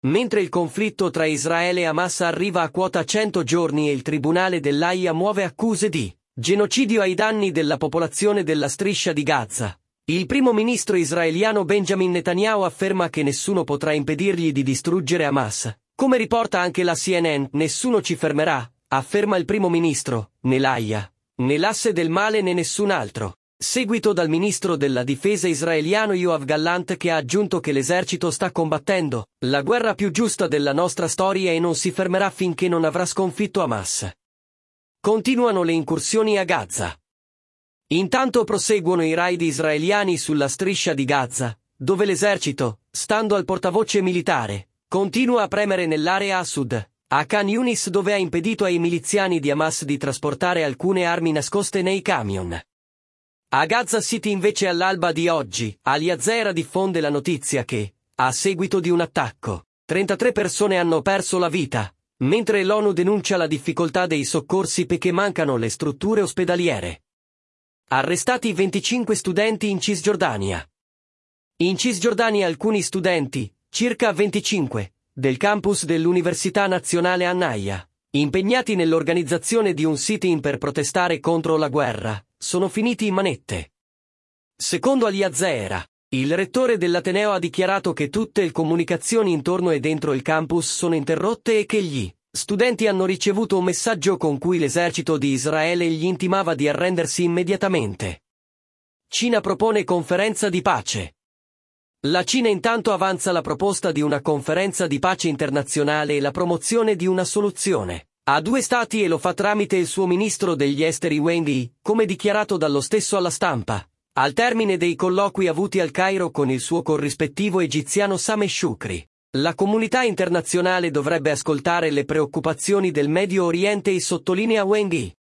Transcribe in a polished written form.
Mentre il conflitto tra Israele e Hamas arriva a quota 100 giorni e il tribunale dell'Aia muove accuse di genocidio ai danni della popolazione della striscia di Gaza, il primo ministro israeliano Benjamin Netanyahu afferma che nessuno potrà impedirgli di distruggere Hamas. Come riporta anche la CNN, nessuno ci fermerà, afferma il primo ministro, né l'Aia, né l'asse del male né nessun altro. Seguito dal ministro della difesa israeliano Yoav Gallant, che ha aggiunto che l'esercito sta combattendo la guerra più giusta della nostra storia e non si fermerà finché non avrà sconfitto Hamas. Continuano le incursioni a Gaza. Intanto proseguono i raid israeliani sulla striscia di Gaza, dove l'esercito, stando al portavoce militare, continua a premere nell'area a sud, a Khan Yunis, dove ha impedito ai miliziani di Hamas di trasportare alcune armi nascoste nei camion. A Gaza City invece all'alba di oggi, Al Jazeera diffonde la notizia che, a seguito di un attacco, 33 persone hanno perso la vita, mentre l'ONU denuncia la difficoltà dei soccorsi perché mancano le strutture ospedaliere. Arrestati 25 studenti in Cisgiordania. In Cisgiordania alcuni studenti, circa 25, del campus dell'Università Nazionale An-Naja, impegnati nell'organizzazione di un sit-in per protestare contro la guerra, sono finiti in manette. Secondo Al Jazeera, il rettore dell'Ateneo ha dichiarato che tutte le comunicazioni intorno e dentro il campus sono interrotte e che gli studenti hanno ricevuto un messaggio con cui l'esercito di Israele gli intimava di arrendersi immediatamente. Cina propone conferenza di pace. La Cina intanto avanza la proposta di una conferenza di pace internazionale e la promozione di una soluzione a due stati, e lo fa tramite il suo ministro degli esteri Wang Yi, come dichiarato dallo stesso alla stampa, al termine dei colloqui avuti al Cairo con il suo corrispettivo egiziano Sameh Shoukry. La comunità internazionale dovrebbe ascoltare le preoccupazioni del Medio Oriente, e sottolinea Wang Yi.